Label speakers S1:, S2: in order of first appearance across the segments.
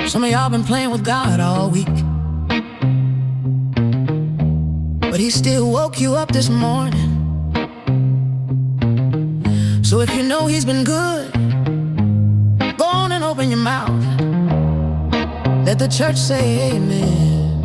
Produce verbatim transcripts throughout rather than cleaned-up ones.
S1: Some of y'all been playing with God all week, but He still woke you up this morning. So if you know He's been good, go on and open your mouth. Let the church say amen.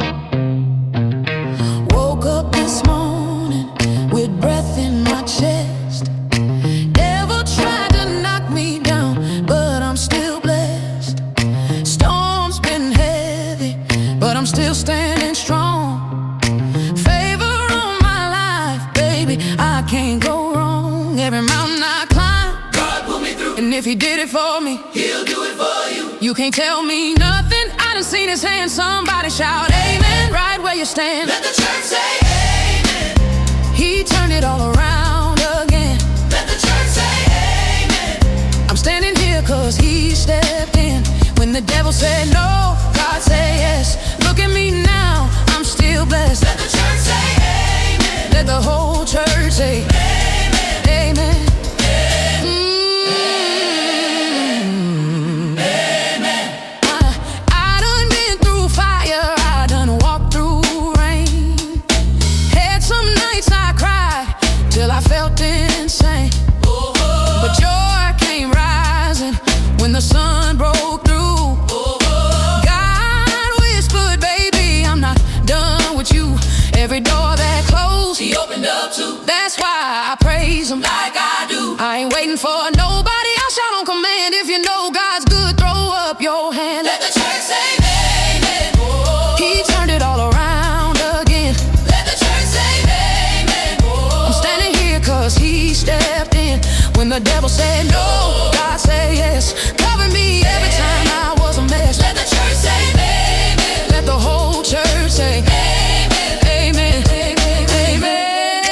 S1: Woke up this morning with breath in my chest. Devil tried to knock me down, but I'm still blessed. Storm's been heavy, but I'm still standing strong. Favor on my life, baby, I can't go wrong. Every mountain I climb,
S2: God pull me through.
S1: and if He did it for me,
S2: He'll do it for you.
S1: You can't tell me nothing. I done seen His hand. Somebody shout amen right where you stand.
S2: Let the church say amen.
S1: He turned it all around again.
S2: Let the church say amen.
S1: I'm standing here cause He stepped in. When the devil said no, God said yes. Look at me now, I'm still blessed.
S2: Let the church say amen.
S1: Let the whole church say
S2: Amen.
S1: Amen. When the sun broke through, God whispered, baby, I'm not done with you. Every door that closed,
S2: He opened up too.
S1: That's why I praise Him
S2: Like I do.
S1: I ain't waiting for nobody. I'll shout on command. If you know God's good, throw up your hand.
S2: Let the church say amen. Oh,
S1: He turned it all around again.
S2: let the church say amen. Oh,
S1: I'm standing here cause He stepped in. When the devil said no, God said yes. Cover me every time I was a mess.
S2: let the church say amen.
S1: Let the whole church say
S2: Amen.
S1: Amen, amen.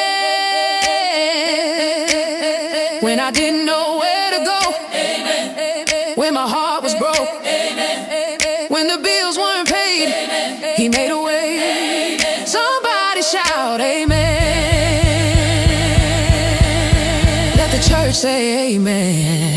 S1: When I didn't know where to go,
S2: Amen.
S1: when my heart was broke,
S2: Amen.
S1: when the bills weren't paid,
S2: Amen.
S1: He made a way.
S2: Amen.
S1: Somebody shout amen. Let the church say amen.